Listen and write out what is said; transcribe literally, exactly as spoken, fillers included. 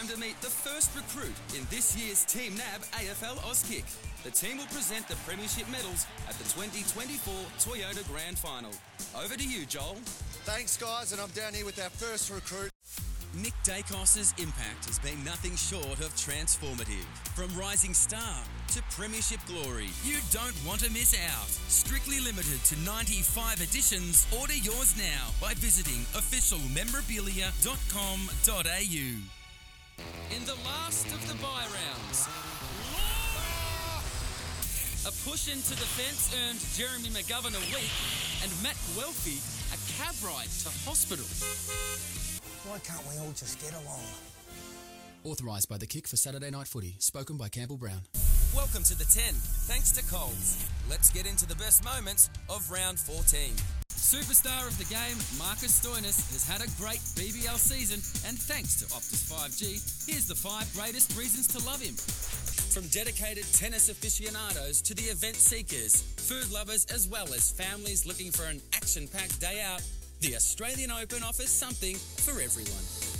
time to meet the first recruit in this year's Team N A B A F L Auskick. The team will present the Premiership medals at the twenty twenty-four Toyota Grand Final. Over to you, Joel. Thanks, guys, and I'm down here with our first recruit. Nick Dacos's impact has been nothing short of transformative. From rising star to Premiership glory, you don't want to miss out. Strictly limited to ninety-five editions. Order yours now by visiting official memorabilia dot com dot a u. In the last of the bye rounds, a push into the fence earned Jeremy McGovern a week and Matt Guelphy a cab ride to hospital. Why can't we all just get along? Authorised by The Kick for Saturday Night Footy. Spoken by Campbell Brown. Welcome to the ten, thanks to Coles. Let's get into the best moments of round fourteen. Superstar of the game, Marcus Stoinis, has had a great B B L season, and thanks to Optus five G, here's the five greatest reasons to love him. From dedicated tennis aficionados to the event seekers, food lovers, as well as families looking for an action-packed day out, the Australian Open offers something for everyone.